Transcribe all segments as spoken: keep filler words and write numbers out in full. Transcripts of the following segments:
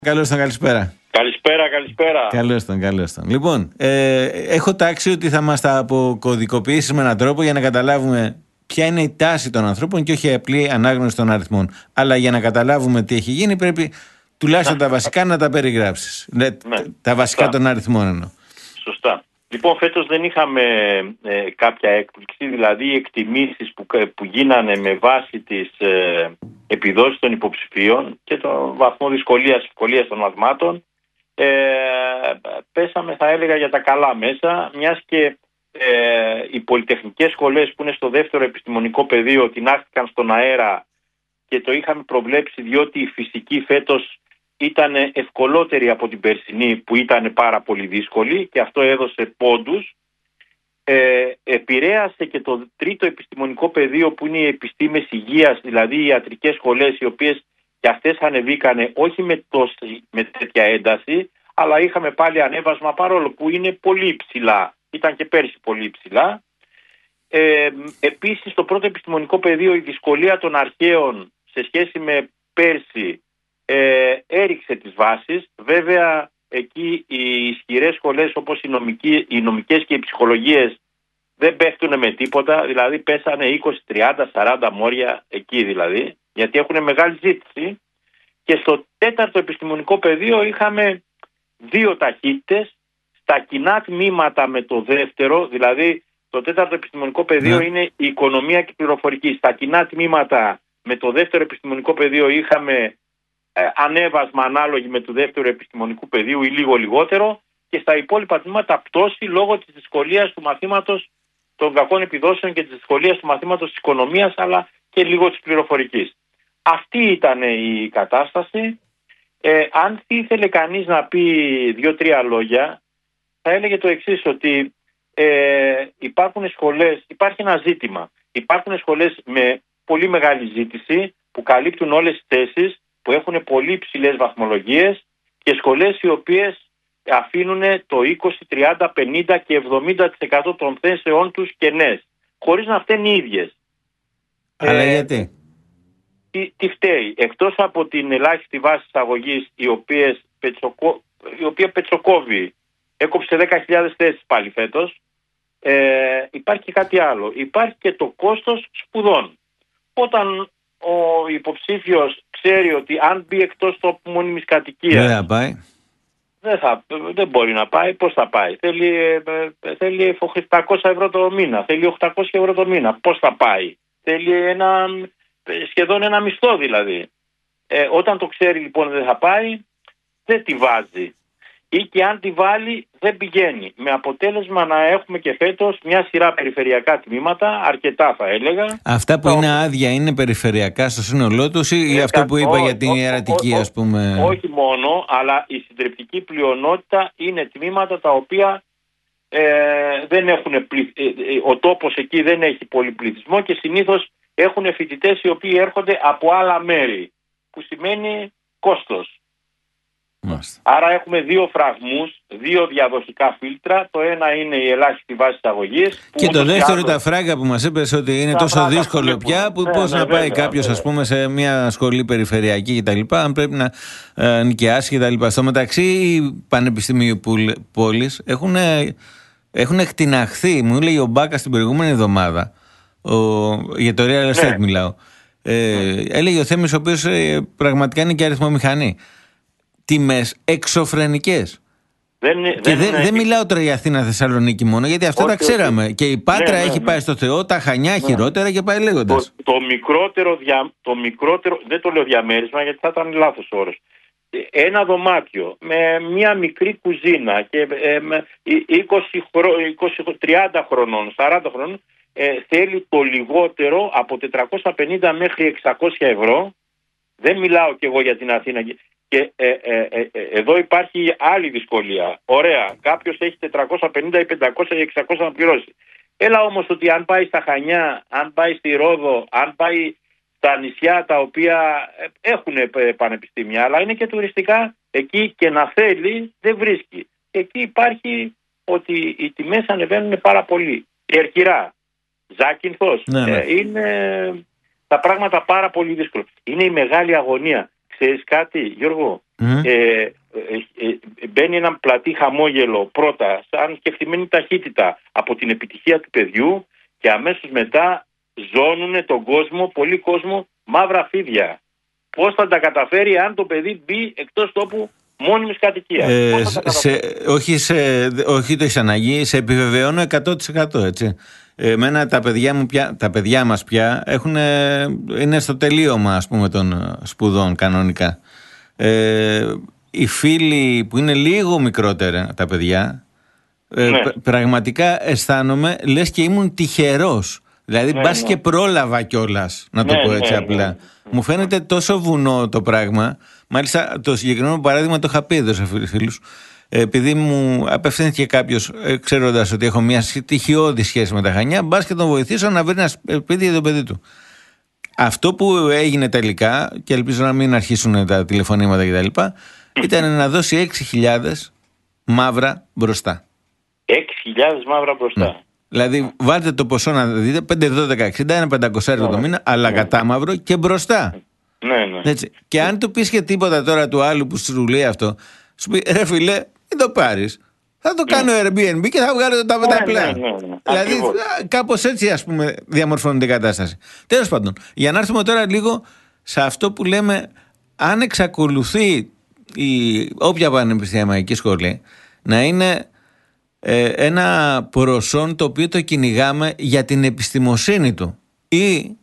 Καλώς τον, καλησπέρα. Καλησπέρα, καλησπέρα. Καλώς τον, καλώς τον. Λοιπόν, ε, έχω τάξει ότι θα μας τα αποκωδικοποιήσεις με έναν τρόπο για να καταλάβουμε ποια είναι η τάση των ανθρώπων και όχι απλή ανάγνωση των αριθμών. Αλλά για να καταλάβουμε τι έχει γίνει πρέπει τουλάχιστον τα βασικά να τα περιγράψεις. Ναι, τα βασικά σωστά. των αριθμών εννοώ. Σωστά. Λοιπόν, φέτος δεν είχαμε ε, κάποια έκπληξη, δηλαδή οι εκτιμήσεις που, που γίνανε με βάση τις ε, επιδόσεις των υποψηφίων και τον βαθμό δυσκολίας, ευκολίας των μαθημάτων ε, πέσαμε, θα έλεγα, για τα καλά μέσα, μιας και ε, οι πολυτεχνικές σχολές που είναι στο δεύτερο επιστημονικό πεδίο τεινάχτηκαν στον αέρα και το είχαμε προβλέψει διότι η φυσική φέτος ήταν ευκολότερη από την περσινή που ήταν πάρα πολύ δύσκολη και αυτό έδωσε πόντους. Ε, επηρέασε και το τρίτο επιστημονικό πεδίο που είναι οι επιστήμες υγείας, δηλαδή οι ιατρικές σχολές, οι οποίες και αυτές ανεβήκανε όχι με, τόση, με τέτοια ένταση, αλλά είχαμε πάλι ανέβασμα παρόλο που είναι πολύ ψηλά. Ήταν και πέρσι πολύ ψηλά. Ε, επίσης στο πρώτο επιστημονικό πεδίο η δυσκολία των αρχαίων σε σχέση με πέρσι Ε, έριξε τις βάσεις. Βέβαια εκεί οι ισχυρές σχολές όπως οι, νομικοί, οι νομικές και οι ψυχολογίες δεν πέφτουν με τίποτα, δηλαδή πέσανε είκοσι, τριάντα, σαράντα μόρια εκεί δηλαδή, γιατί έχουν μεγάλη ζήτηση. Και στο τέταρτο επιστημονικό πεδίο είχαμε δύο ταχύτητες στα κοινά τμήματα με το δεύτερο, δηλαδή το τέταρτο επιστημονικό πεδίο yeah. είναι η οικονομία και η πληροφορική. Στα κοινά τμήματα με το δεύτερο επιστημονικό πεδίο είχαμε Ε, ανέβασμα ανάλογη με του δεύτερου επιστημονικού πεδίου ή λίγο λιγότερο και στα υπόλοιπα τμήματα πτώση λόγω της δυσκολίας του μαθήματος των κακών επιδόσεων και της δυσκολίας του μαθήματος της οικονομίας αλλά και λίγο της πληροφορικής. Αυτή ήταν η κατάσταση. Ε, αν ήθελε κανείς να πει δύο-τρία λόγια θα έλεγε το εξής, ότι ε, υπάρχουν σχολές, υπάρχει ένα ζήτημα. Υπάρχουν σχολές με πολύ μεγάλη ζήτηση που καλύπτουν όλες τις θέσεις, που έχουν πολύ ψηλές βαθμολογίες και σχολές οι οποίες αφήνουν το είκοσι, τριάντα, πενήντα και εβδομήντα τοις εκατό των θέσεών τους κενές, χωρίς να φταίνουν οι ίδιες. Αλλά ε, γιατί? Τι, τι φταίει? Εκτός από την ελάχιστη βάση εισαγωγής η, πετσοκο, η οποία πετσοκόβει, έκοψε δέκα χιλιάδες θέσεις πάλι φέτος, ε, υπάρχει και κάτι άλλο. Υπάρχει και το κόστος σπουδών. Όταν ο υποψήφιος ξέρει ότι αν μπει εκτός τόπου μόνιμης κατοικίας δεν θα πάει. Δεν, θα, δεν μπορεί να πάει. Πώς θα πάει? Θέλει, θέλει επτακόσια ευρώ το μήνα, θέλει οκτακόσια ευρώ το μήνα. Πώς θα πάει? Θέλει ένα, σχεδόν ένα μισθό δηλαδή. Ε, όταν το ξέρει λοιπόν δεν θα πάει, δεν τη βάζει. Ή και αν τη βάλει δεν πηγαίνει. Με αποτέλεσμα να έχουμε και φέτος μια σειρά περιφερειακά τμήματα, αρκετά θα έλεγα. Αυτά που είναι άδεια είναι περιφερειακά στο σύνολό τους ή ε, αυτό που είπα ό, για την ιερατική, ας πούμε? Όχι μόνο, αλλά η συντριπτική πλειονότητα είναι τμήματα τα οποία ε, δεν έχουν πληθ... ε, ο τόπος εκεί δεν έχει πολύ πληθυσμό και συνήθως έχουν φοιτητές οι οποίοι έρχονται από άλλα μέρη, που σημαίνει κόστος. Μάλιστα. Άρα έχουμε δύο φραγμούς, δύο διαδοχικά φίλτρα. Το ένα είναι η ελάχιστη βάση εισαγωγής. Και το δεύτερο άλλο... τα φράγκα που μας είπες ότι είναι τόσο φράγκα, δύσκολο πια που ναι, πώς ναι, να πάει κάποιος ας πούμε σε μια σχολή περιφερειακή κτλ. Αν πρέπει να ε, νοικιάσει κτλ. Στο μεταξύ οι πανεπιστήμιοι πόλεις έχουν, έχουν εκτιναχθεί. Μου λέει ο Μπάκας την προηγούμενη εβδομάδα, ο, για το real estate ναι. μιλάω. Ε, ναι. Έλεγε ο Θέμης, ο οποίος ε, πραγματικά είναι και αριθμομηχανή. Τιμές εξωφρενικές. Δεν, και δεν, δεν, δεν δεν μιλάω τώρα για Αθήνα, Θεσσαλονίκη μόνο, γιατί αυτά όχι, τα ξέραμε. Όχι. Και η Πάτρα ναι, έχει ναι, πάει ναι. στο Θεό, τα Χανιά ναι. χειρότερα και πάει λέγοντας. Το, το, μικρότερο δια, το μικρότερο, δεν το λέω διαμέρισμα γιατί θα ήταν λάθος όρος. Ένα δωμάτιο με μια μικρή κουζίνα και ε, με είκοσι, είκοσι, τριάντα χρονών, σαράντα χρονών ε, θέλει το λιγότερο από τετρακόσια πενήντα μέχρι εξακόσια ευρώ. Δεν μιλάω κι εγώ για την Αθήνα. Και ε, ε, ε, ε, εδώ υπάρχει άλλη δυσκολία. Ωραία, κάποιος έχει τετρακόσια πενήντα ή πεντακόσια ή εξακόσια να πληρώσει. Έλα όμως ότι αν πάει στα Χανιά, αν πάει στη Ρόδο, αν πάει στα νησιά τα οποία έχουν πανεπιστήμια, αλλά είναι και τουριστικά, εκεί και να θέλει δεν βρίσκει. Εκεί υπάρχει ότι οι τιμές ανεβαίνουν πάρα πολύ. Κερκυρά, Ζάκυνθος, ναι, ναι. Ε, είναι τα πράγματα πάρα πολύ δύσκολα. Είναι η μεγάλη αγωνία. ξέρεις κάτι, Γιώργο? Mm. Ε, ε, ε, μπαίνει ένα πλατή χαμόγελο πρώτα, σαν σκεφτημένη ταχύτητα από την επιτυχία του παιδιού, και αμέσως μετά ζώνουνε τον κόσμο, πολύ κόσμο, μαύρα φίδια. Πώς θα τα καταφέρει αν το παιδί μπει εκτός τόπου μόνιμης κατοικίας? Ε, σε, όχι, σε, όχι το έχεις ανάγκη, σε επιβεβαιώνω εκατό τοις εκατό, έτσι. Εμένα τα παιδιά, μου πια, τα παιδιά μας πια έχουν, είναι στο τελείωμα, ας πούμε, των σπουδών κανονικά. Ε, οι φίλοι που είναι λίγο μικρότερα τα παιδιά, ε, ναι. π, πραγματικά αισθάνομαι λες και ήμουν τυχερός. Δηλαδή, ναι, μπας ναι. και πρόλαβα κιόλας, να το ναι, πω έτσι ναι, απλά. Ναι. Μου φαίνεται τόσο βουνό το πράγμα. Μάλιστα, το συγκεκριμένο παράδειγμα το είχα πει εδώ σε φίλους. Επειδή μου απευθύνθηκε κάποιος, ξέροντας ότι έχω μια στοιχειώδη σχέση με τα Χανιά, μπας και τον βοηθήσω να βρει ένα σπίτι για το παιδί του. Αυτό που έγινε τελικά, και ελπίζω να μην αρχίσουν τα τηλεφωνήματα κτλ., ήταν να δώσει έξι χιλιάδες μαύρα μπροστά. έξι χιλιάδες μαύρα μπροστά. Ναι. Δηλαδή, βάλτε το ποσό να δείτε, πέντε, δώδεκα, εξήντα, ένα πεντακόσια ευρώ το μήνα, αλλά ναι. κατά μαύρο και μπροστά. Ναι, ναι. Έτσι. Και αν του πεις και τίποτα τώρα του άλλου που σου λέει αυτό, σου πει, ρε φίλε, μην το πάρεις. Θα το κάνω ναι. Airbnb και θα βγάλω τα πενταπλά. Ναι, ναι, ναι, ναι. Δηλαδή, κάπως έτσι, ας πούμε, διαμορφώνεται η κατάσταση. Τέλος πάντων, για να έρθουμε τώρα λίγο σε αυτό που λέμε, αν εξακολουθεί η όποια πανεπιστημιακή σχολή να είναι ε, ένα προσόν το οποίο το κυνηγάμε για την επιστημοσύνη του, ή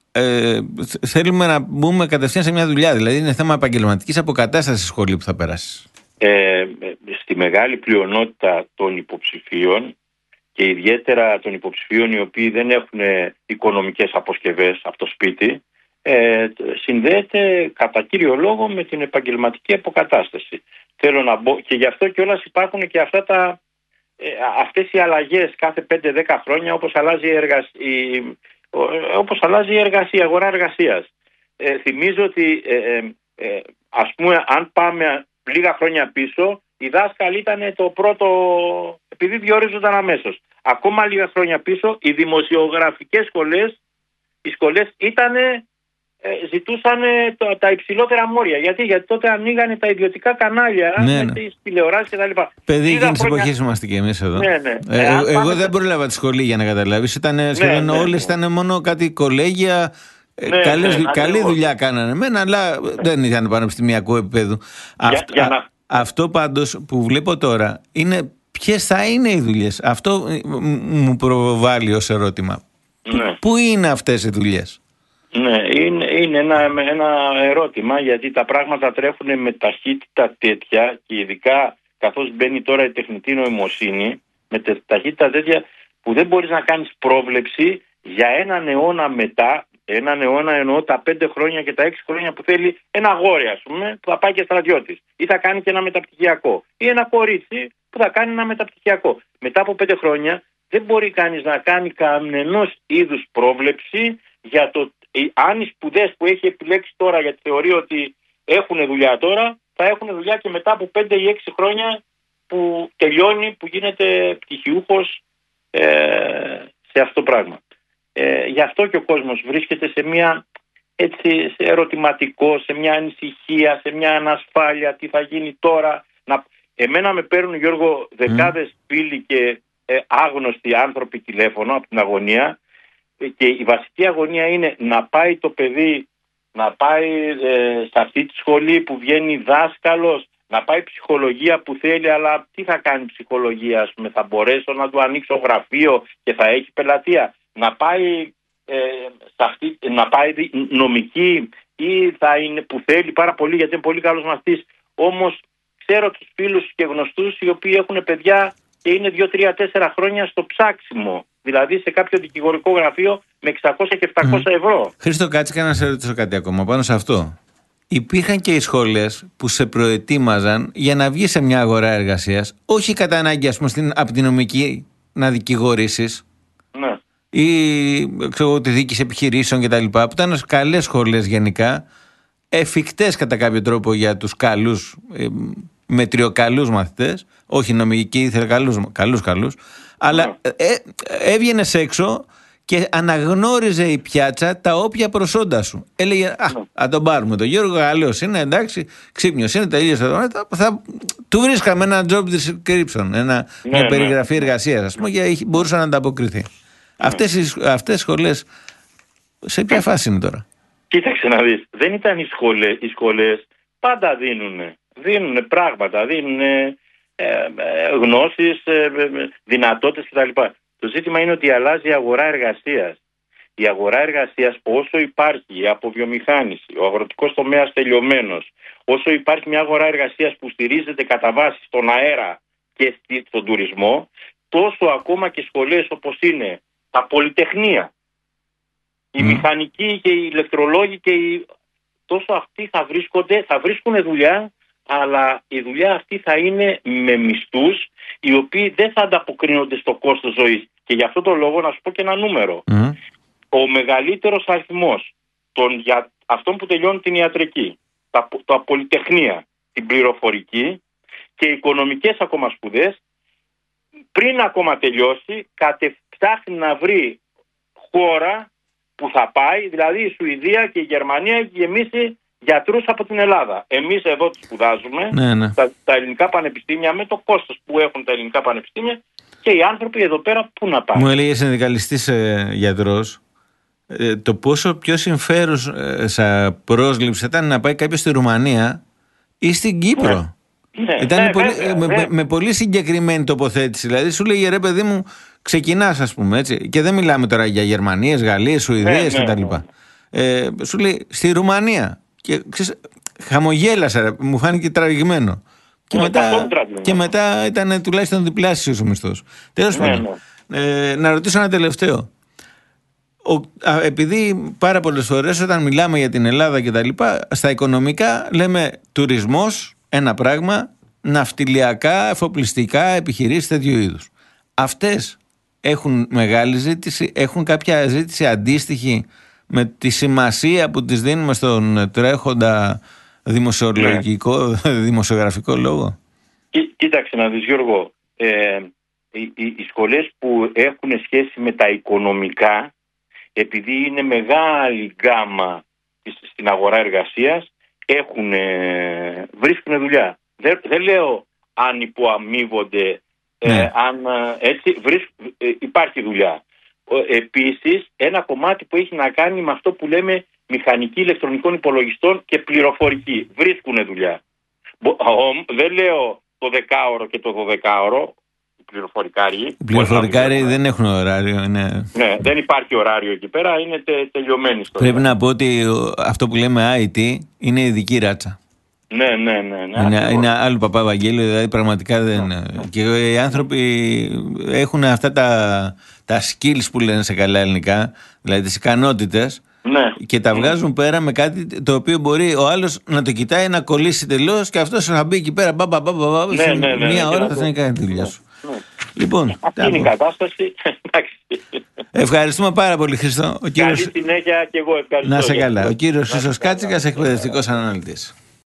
ε, θέλουμε να μπούμε κατευθείαν σε μια δουλειά, δηλαδή είναι θέμα επαγγελματικής αποκατάστασης στη σχολή που θα περάσει. Ε, στη μεγάλη πλειονότητα των υποψηφίων, και ιδιαίτερα των υποψηφίων οι οποίοι δεν έχουν οικονομικές αποσκευές από το σπίτι, ε, συνδέεται κατά κύριο λόγο με την επαγγελματική αποκατάσταση. Θέλω να μπω, και γι' αυτό κιόλας υπάρχουν και αυτά τα, ε, αυτές οι αλλαγές κάθε πέντε δέκα χρόνια, όπως αλλάζει η, εργασ... η... όπως αλλάζει η εργασία, η αγορά εργασίας. Ε, θυμίζω ότι ε, ε, ε, ας πούμε, αν πάμε λίγα χρόνια πίσω, οι δάσκαλοι ήταν το πρώτο, επειδή διορίζονταν αμέσως. Ακόμα λίγα χρόνια πίσω, οι δημοσιογραφικές σχολές, οι σχολές ήτανε, ε, ζητούσαν το, τα υψηλότερα μόρια. Γιατί, γιατί τότε ανοίγανε τα ιδιωτικά κανάλια, ναι, με ναι. τις τηλεοράσεις κτλ. Παιδί, εκείνη τη χρόνια... εποχή είμαστε και εμείς εδώ. Ναι, ναι. Ε, ε, εγώ πάμε... δεν πρόλαβα τη σχολή, για να καταλάβεις. Ήταν σχεδόν ναι, ναι, όλες ναι. ήταν μόνο κάτι κολέγια. Ναι, καλές, ναι, καλή ναι, δουλειά κάνανε μένα, αλλά δεν ήταν πανεπιστημιακού επίπεδου. Για, αυτό, για να... α, αυτό πάντως που βλέπω τώρα είναι ποιες θα είναι οι δουλειές. Αυτό μου προβάλλει ως ερώτημα. Ναι. Πού είναι αυτές οι δουλειές? Ναι, είναι, είναι ένα, ένα ερώτημα, γιατί τα πράγματα τρέχουν με ταχύτητα τέτοια, και ειδικά καθώς μπαίνει τώρα η τεχνητή νοημοσύνη, με ταχύτητα τέτοια που δεν μπορείς να κάνεις πρόβλεψη για έναν αιώνα μετά. Έναν αιώνα εννοώ τα πέντε χρόνια και τα έξι χρόνια που θέλει ένα αγόρι, ας πούμε, που θα πάει και στρατιώτης, ή θα κάνει και ένα μεταπτυχιακό, ή ένα κορίτσι που θα κάνει ένα μεταπτυχιακό. Μετά από πέντε χρόνια δεν μπορεί κανείς να κάνει κανενός είδους πρόβλεψη για το αν οι σπουδές που έχει επιλέξει τώρα, γιατί θεωρεί ότι έχουν δουλειά τώρα, θα έχουν δουλειά και μετά από πέντε ή έξι χρόνια που τελειώνει, που γίνεται πτυχιούχος ε, σε αυτό το πράγμα. Ε, γι' αυτό και ο κόσμος βρίσκεται σε μια έτσι, σε ερωτηματικό, σε μια ανησυχία, σε μια ανασφάλεια, τι θα γίνει τώρα. Να... Εμένα με παίρνουν, Γιώργο, δεκάδες mm. φίλοι και ε, άγνωστοι άνθρωποι τηλέφωνο από την αγωνία, και η βασική αγωνία είναι να πάει το παιδί, να πάει ε, σε αυτή τη σχολή που βγαίνει δάσκαλος, να πάει ψυχολογία που θέλει, αλλά τι θα κάνει ψυχολογία, ας πούμε, θα μπορέσω να του ανοίξω γραφείο και θα έχει πελατεία? Να πάει, ε, σε αυτή, να πάει νομική, ή θα είναι, που θέλει πάρα πολύ γιατί είναι πολύ καλός μαθητής. Όμως ξέρω τους φίλους και γνωστούς οι οποίοι έχουν παιδιά και είναι δύο, τρία, τέσσερα χρόνια στο ψάξιμο. Δηλαδή σε κάποιο δικηγορικό γραφείο με εξακόσια και επτακόσια mm. ευρώ. Χρήστο, κάτσε να σε ρωτήσω κάτι ακόμα πάνω σε αυτό. Υπήρχαν και οι σχολές που σε προετοίμαζαν για να βγεις σε μια αγορά εργασίας, όχι κατά ανάγκη, ας πούμε, στην, από την νομική να δικηγορήσεις. Ναι. Ή ξέρω, τη διοίκηση επιχειρήσεων κτλ. Που ήταν καλές σχολές γενικά, εφικτές κατά κάποιο τρόπο για τους καλούς, ε, μετριοκαλούς μαθητές, όχι νομικοί, ήθελε καλούς, καλούς, καλούς, αλλά ε, ε, έβγαινες έξω και αναγνώριζε η πιάτσα τα όποια προσόντα σου. Έλεγε, α, α τον πάρουμε τον Γιώργο, καλός είναι, εντάξει, ξύπνιος είναι, τελείωσε εδώ. Θα, θα, του βρίσκαμε ένα job description, ένα, ναι, μια περιγραφή ναι. εργασίας, ας πούμε, και μπορούσε να ανταποκριθεί. Ναι. Αυτές, οι, αυτές οι σχολές, σε ποια φάση είναι τώρα? Κοίταξε να δεις, δεν ήταν οι σχολές, οι σχολές πάντα δίνουν, δίνουν πράγματα, δίνουν ε, ε, γνώσεις, ε, δυνατότητες κτλ. Το ζήτημα είναι ότι αλλάζει η αγορά εργασίας. Η αγορά εργασίας, όσο υπάρχει η αποβιομηχάνηση, ο αγροτικός τομέας τελειωμένος, όσο υπάρχει μια αγορά εργασίας που στηρίζεται κατά βάση στον αέρα και στον τουρισμό, τόσο ακόμα και σχολές όπως είναι τα πολυτεχνία, οι mm. μηχανικοί και οι ηλεκτρολόγοι και οι... τόσο αυτοί θα βρίσκονται, θα βρίσκουν δουλειά, αλλά η δουλειά αυτή θα είναι με μισθούς οι οποίοι δεν θα ανταποκρίνονται στο κόστος ζωής. Και γι' αυτό το λόγο να σου πω και ένα νούμερο. Mm. Ο μεγαλύτερος αριθμός των για... αυτών που τελειώνουν την ιατρική, τα, τα πολυτεχνία, την πληροφορική και οι οικονομικές ακόμα σπουδές, πριν ακόμα τελειώσει, κατε... ψάχνει να βρει χώρα που θα πάει, δηλαδή η Σουηδία και η Γερμανία, και γεμίσει γιατρούς από την Ελλάδα. Εμείς εδώ τους σπουδάζουμε, ναι, ναι. Τα, τα ελληνικά πανεπιστήμια, με το κόστος που έχουν τα ελληνικά πανεπιστήμια, και οι άνθρωποι εδώ πέρα πού να πάνε. Μου έλεγε συνδικαλιστής ε, γιατρός, ε, το πόσο πιο συμφέρουσα πρόσληψη ήταν να πάει κάποιος στη Ρουμανία ή στην Κύπρο. Ναι. Ναι, ήταν ναι, πολύ, βέβαια, με, βέβαια. με πολύ συγκεκριμένη τοποθέτηση. Δηλαδή σου λέγε, ρε παιδί μου, ξεκινάς, ας πούμε, έτσι. Και δεν μιλάμε τώρα για Γερμανίες, Γαλλίες, Σουηδίες ναι, κτλ. Ναι, ναι. Ε, σου λέει στη Ρουμανία. Και ξέρεις, χαμογέλασα, ρε, μου φάνηκε τραγικμένο. Και, ναι, μετά, και μετά ήταν τουλάχιστον διπλάσιος ο μισθός. Τέλος ναι, πάντων, ναι. ε, να ρωτήσω ένα τελευταίο. Ο, α, επειδή πάρα πολλές φορές όταν μιλάμε για την Ελλάδα και τα λοιπά, στα οικονομικά λέμε τουρισμός, ένα πράγμα, ναυτιλιακά, εφοπλιστικά, επιχειρήσεις τέτοιου είδους. Αυτές έχουν μεγάλη ζήτηση, έχουν κάποια ζήτηση αντίστοιχη με τη σημασία που τις δίνουμε στον τρέχοντα δημοσιολογικό, ναι. δημοσιογραφικό λόγο. Κοί, κοίταξε να δεις, Γιώργο, ε, οι, οι, οι σχολές που έχουν σχέση με τα οικονομικά, επειδή είναι μεγάλη γκάμα στην αγορά εργασίας, έχουν, ε, βρίσκουν δουλειά. Δεν, δεν λέω αν υποαμείβονται, ναι. ε, αν έτσι βρίσκ, ε, υπάρχει δουλειά. Επίσης, ένα κομμάτι που έχει να κάνει με αυτό που λέμε μηχανική ηλεκτρονικών υπολογιστών και πληροφορική. Βρίσκουν δουλειά. Δεν λέω το δεκάωρο και το δωδεκάωρο. Οι πληροφορικάριοι. Οι πληροφορικάριοι δεν έχουν ωράριο. Ναι. ναι, δεν υπάρχει ωράριο εκεί πέρα. Είναι τε, τελειωμένοι στο Πρέπει να πω ότι αυτό που λέμε άι τι είναι ειδική ράτσα. Ναι, ναι, ναι. ναι είναι, είναι άλλο παπά Βαγγέλιο, δηλαδή πραγματικά δεν. Ναι, ναι. Και οι άνθρωποι έχουν αυτά τα, τα skills που λένε σε καλά ελληνικά, δηλαδή τις ικανότητες, ναι. και τα βγάζουν πέρα με κάτι το οποίο μπορεί ο άλλος να το κοιτάει, να κολλήσει τελώς και αυτός να μπει εκεί πέρα, μπα, μπα, μπα, μπα, ναι, ναι, ναι, μία ναι, ώρα ναι, θα θα κάνει τη δουλειά σου. Ναι. Λοιπόν, αυτή είναι η κατάσταση. Ευχαριστούμε πάρα πολύ, Χριστό. Ο κύριος... Καλή συνέχεια και εγώ ευχαριστώ. Να σε καλά. Ο κύριος Χρήστος Κάτσικας, εκπαιδευτικός αναλυτής.